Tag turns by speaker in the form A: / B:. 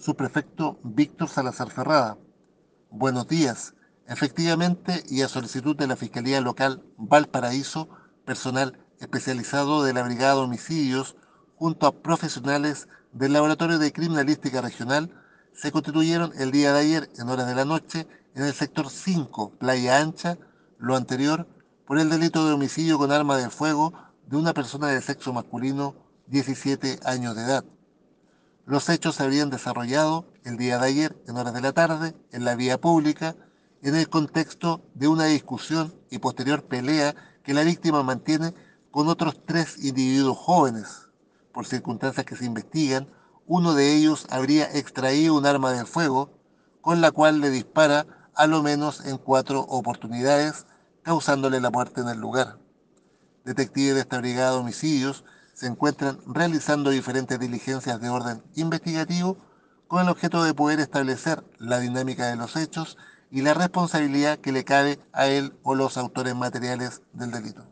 A: subprefecto Víctor Salazar Ferrada. Buenos días. Efectivamente, y a solicitud de la Fiscalía Local Valparaíso, personal especializado de la Brigada de Homicidios, junto a profesionales del Laboratorio de Criminalística Regional, se constituyeron el día de ayer, en horas de la noche, en el sector 5, Playa Ancha, lo anterior, por el delito de homicidio con arma de fuego de una persona de sexo masculino, 17 años de edad. Los hechos se habrían desarrollado el día de ayer, en horas de la tarde, en la vía pública, en el contexto de una discusión y posterior pelea que la víctima mantiene con otros tres individuos jóvenes. Por circunstancias que se investigan, uno de ellos habría extraído un arma de fuego con la cual le dispara a lo menos en 4 oportunidades, causándole la muerte en el lugar. Detectives de esta brigada de homicidios se encuentran realizando diferentes diligencias de orden investigativo con el objeto de poder establecer la dinámica de los hechos y la responsabilidad que le cabe a él o los autores materiales del delito.